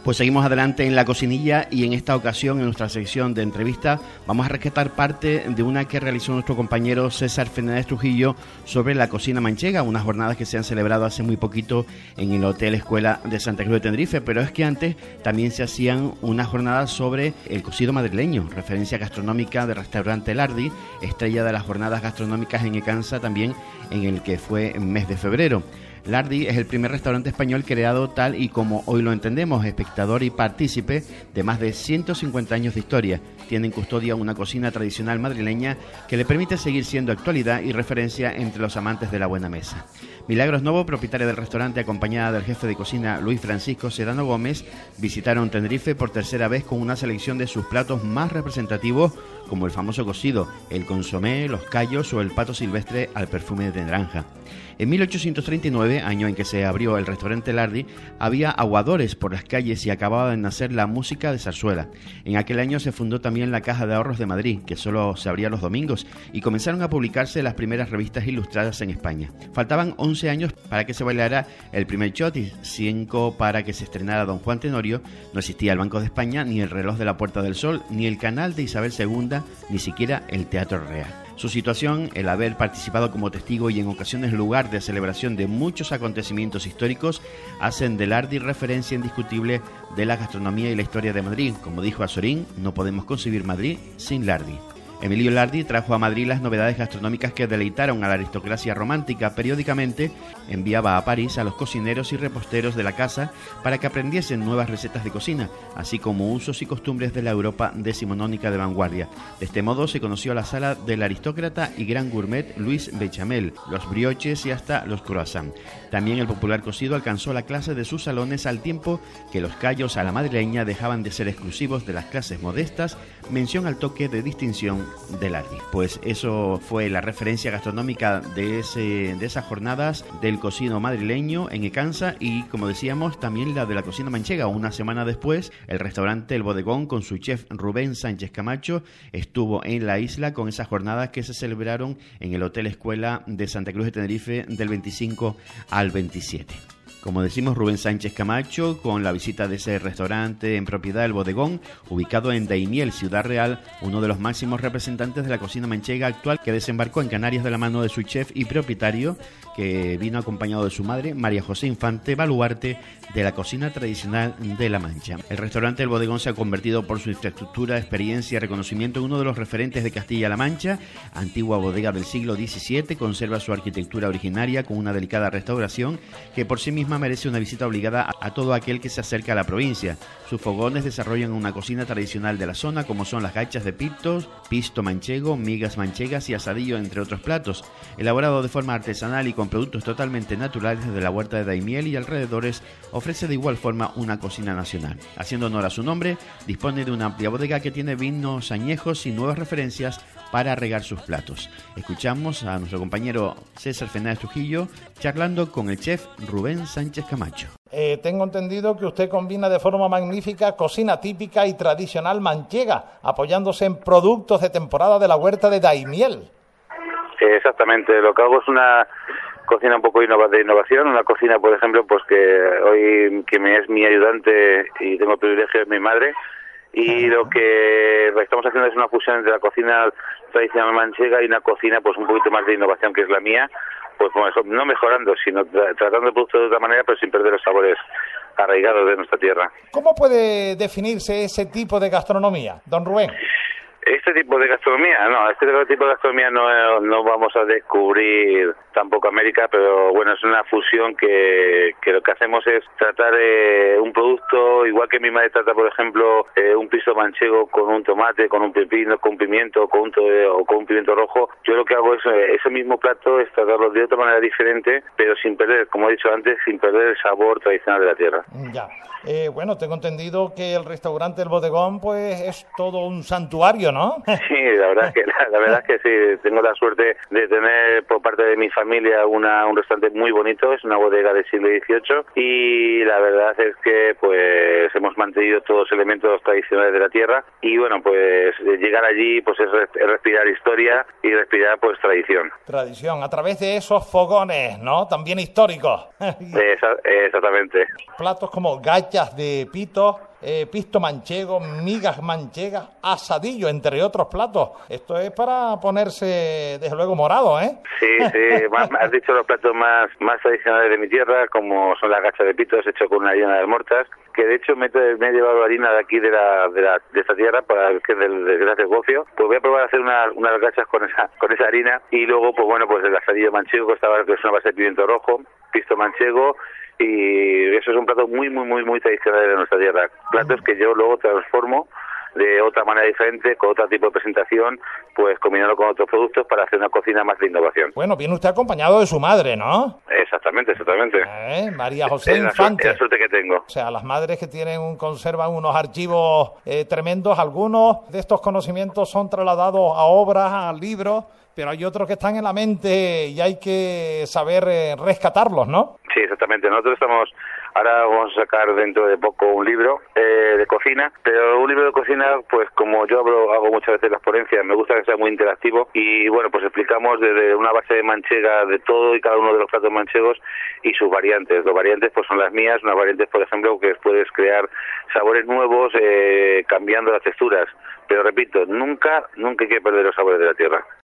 Pues seguimos adelante en La Cocinilla y en esta ocasión, en nuestra sección de entrevista, vamos a rescatar parte de una que realizó nuestro compañero César Fernández Trujillo sobre la cocina manchega, unas jornadas que se han celebrado hace muy poquito en el Hotel Escuela de Santa Cruz de Tenerife, pero es que antes también se hacían unas jornadas sobre el cocido madrileño, referencia gastronómica del restaurante Lardi, estrella de las jornadas gastronómicas en Ecansa también en el que fue en mes de febrero. Lardi es el primer restaurante español creado tal y como hoy lo entendemos, espectador y partícipe de más de 150 años de historia. Tiene en custodia una cocina tradicional madrileña que le permite seguir siendo actualidad y referencia entre los amantes de la buena mesa. Milagros Novo, propietaria del restaurante, acompañada del jefe de cocina Luis Francisco Sedano Gómez, visitaron Tenerife por tercera vez con una selección de sus platos más representativos, como el famoso cocido, el consomé, los callos o el pato silvestre al perfume de naranja. En 1839, año en que se abrió el restaurante Lardi, había aguadores por las calles y acababa de nacer la música de zarzuela. En aquel año se fundó también la Caja de Ahorros de Madrid, que solo se abría los domingos, y comenzaron a publicarse las primeras revistas ilustradas en España. Faltaban 11 años para que se bailara el primer shot y 5 para que se estrenara Don Juan Tenorio. No existía el Banco de España, ni el reloj de la Puerta del Sol, ni el canal de Isabel II, ni siquiera el Teatro Real. Su situación, el haber participado como testigo y en ocasiones lugar de celebración de muchos acontecimientos históricos, hacen de Lardi referencia indiscutible de la gastronomía y la historia de Madrid. Como dijo Azorín, no podemos concebir Madrid sin Lardi. Emilio Lardi trajo a Madrid las novedades gastronómicas que deleitaron a la aristocracia romántica. Periódicamente enviaba a París a los cocineros y reposteros de la casa para que aprendiesen nuevas recetas de cocina, así como usos y costumbres de la Europa decimonónica de vanguardia. De este modo se conoció la sala del aristócrata y gran gourmet Luis Bechamel, los brioches y hasta los croissants. También el popular cocido alcanzó la clase de sus salones al tiempo que los callos a la madrileña dejaban de ser exclusivos de las clases modestas, mención al toque de distinción de Lardi. Pues eso fue la referencia gastronómica de esas jornadas del cocido madrileño en Ecansa y, como decíamos, también la de la cocina manchega. Una semana después, el restaurante El Bodegón, con su chef Rubén Sánchez Camacho, estuvo en la isla con esas jornadas que se celebraron en el Hotel Escuela de Santa Cruz de Tenerife del 25 al 27. Como decimos, Rubén Sánchez Camacho, con la visita de ese restaurante en propiedad El Bodegón, ubicado en Daimiel, Ciudad Real, uno de los máximos representantes de la cocina manchega actual, que desembarcó en Canarias de la mano de su chef y propietario, que vino acompañado de su madre, María José Infante, baluarte de la cocina tradicional de La Mancha. El restaurante El Bodegón se ha convertido por su infraestructura, experiencia y reconocimiento en uno de los referentes de Castilla-La Mancha. Antigua bodega del siglo XVII, conserva su arquitectura originaria con una delicada restauración que por sí misma merece una visita obligada a todo aquel que se acerca a la provincia. Sus fogones desarrollan una cocina tradicional de la zona, como son las gachas de pitos, pisto manchego, migas manchegas y asadillo, entre otros platos. Elaborado de forma artesanal y con productos totalmente naturales de la huerta de Daimiel y alrededores, ofrece de igual forma una cocina nacional. Haciendo honor a su nombre, dispone de una amplia bodega que tiene vinos añejos y nuevas referencias para regar sus platos. Escuchamos a nuestro compañero César Fernández Trujillo charlando con el chef Rubén Sánchez Camacho. Tengo entendido que usted combina de forma magnífica cocina típica y tradicional manchega, apoyándose en productos de temporada de la huerta de Daimiel. Exactamente, lo que hago es una cocina un poco de innovación, una cocina, por ejemplo, pues que hoy que me es mi ayudante y tengo el privilegio de mi madre, y lo que estamos haciendo es una fusión entre la cocina tradicional manchega y una cocina pues un poquito más de innovación, que es la mía, pues no mejorando, sino tratando el producto de otra manera, pero sin perder los sabores arraigados de nuestra tierra. ¿Cómo puede definirse ese tipo de gastronomía, don Rubén? Este tipo de gastronomía, no vamos a descubrir tampoco América, pero bueno, es una fusión que lo que hacemos es tratar un producto, igual que mi madre trata, por ejemplo, un pisto manchego con un tomate, con un pepino, con un pimiento, o con un pimiento rojo. Yo lo que hago es ese mismo plato, es tratarlo de otra manera diferente, pero sin perder, como he dicho antes, sin perder el sabor tradicional de la tierra. Ya. Bueno, tengo entendido que el restaurante El Bodegón pues es todo un santuario, ¿no? Sí, la verdad es que sí, tengo la suerte de tener por parte de mi familia un restaurante muy bonito, es una bodega del siglo XVIII y la verdad es que pues hemos mantenido todos los elementos tradicionales de la tierra y bueno, pues llegar allí pues es respirar historia y respirar pues tradición. Tradición, a través de esos fogones, ¿no? También históricos. Exactamente. Platos como gachas de pito, pisto manchego, migas manchegas, asadillo, entre otros platos. Esto es para ponerse, desde luego, morado, ¿eh? Sí, has dicho los platos más tradicionales de mi tierra, como son las gachas de pito, hecho con una harina de almortas, que de hecho me he llevado harina de aquí de esta tierra, que es del gofio. Pues voy a probar a hacer unas gachas con esa harina y luego, pues bueno, pues el asadillo manchego, que es una base de pimiento rojo, pisto manchego, y eso es un plato muy tradicional de nuestra tierra. Platos que yo luego transformo de otra manera diferente, con otro tipo de presentación, pues combinando con otros productos para hacer una cocina más de innovación. Bueno, viene usted acompañado de su madre, ¿no? Exactamente. María José Infante. Es la suerte que tengo. O sea, las madres que conservan unos archivos tremendos, algunos de estos conocimientos son trasladados a obras, a libros, pero hay otros que están en la mente y hay que saber rescatarlos, ¿no? Sí, exactamente. Ahora vamos a sacar dentro de poco un libro de cocina, pero un libro de cocina, pues como yo hago muchas veces las ponencias, me gusta que sea muy interactivo y bueno, pues explicamos desde una base de manchega de todo y cada uno de los platos manchegos y sus variantes. Los variantes pues son las mías, unas variantes por ejemplo que puedes crear sabores nuevos cambiando las texturas, pero repito, nunca hay que perder los sabores de la tierra.